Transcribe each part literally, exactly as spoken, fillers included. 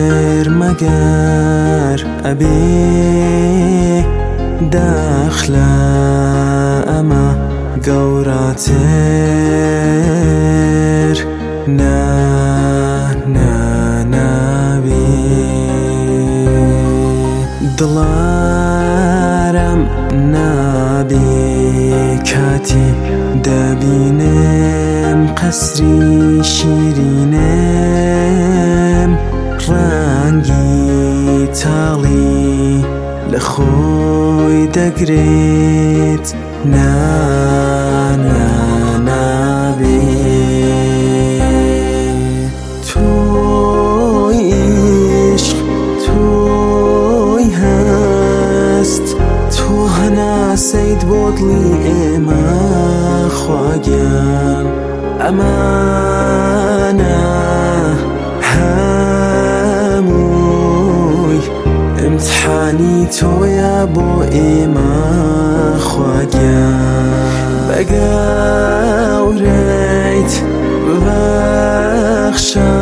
تر مگر ابي داخله اما گەورەتر نا نا نابێ دڵارەم نابێ کاتی دەبینم قەسری شیرینم ڕەنگی تاڵی لە خۆی دەگرێت نا نا نابێ تۆی عیشق تۆی هەست تۆ هەناسەیت بۆ دڵی ئێمە خواگیان ئەمانە هەمووی ئیمتحانی تۆیە بۆ ئێمە خواگیان بەگەورەیت ببەخشە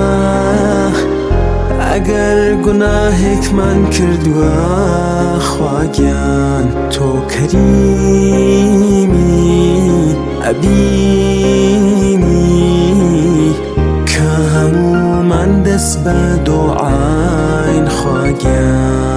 ئەگەر گوناهێکمان کردووە خواگیان تۆ کەریمی ئەبینی کە هەموومان دەست بە دۆعاین خواگیان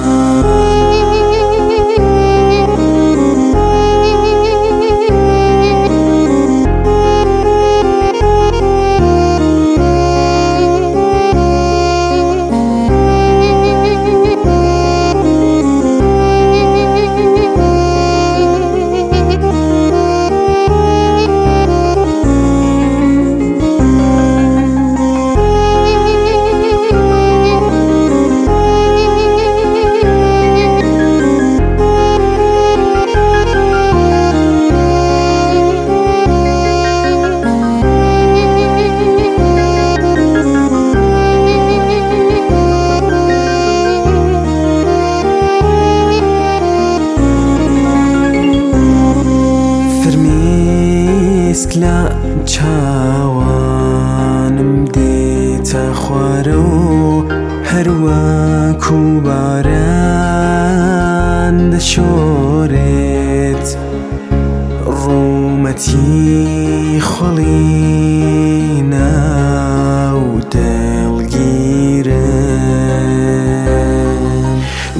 لە چاوانم دێتە خوارە و هەروەکو باران دەشۆرێت ڕوومەتی خۆڵی ناو دڵگیرم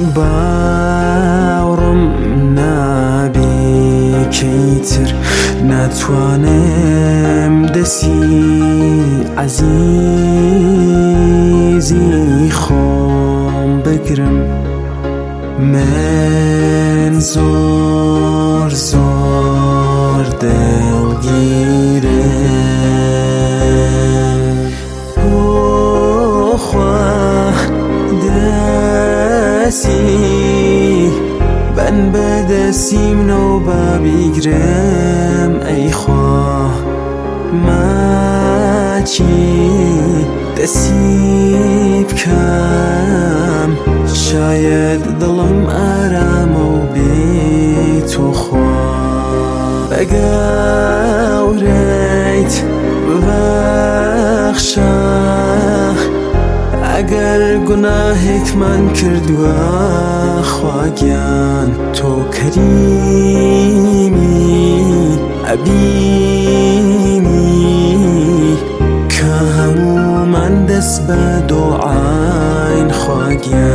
باوڕم نابێ کەیتر ناتوانم دەستی عەزیزی خۆم بگرم من زۆر زۆر دڵگیرم بۆ خوا دەستی بەن بەدەستی منەوە بابیگرم ئەی خوا ماچی دەستی بکەم شاید دڵم ئارامە و بێ تۆ خوا بەگەورەیت ببەخشە ئەگەر گوناهێکمان کردووە خواگیان تۆ کەریمی ئەبینی کە هەموومان دەست بە دۆعاین خواگیان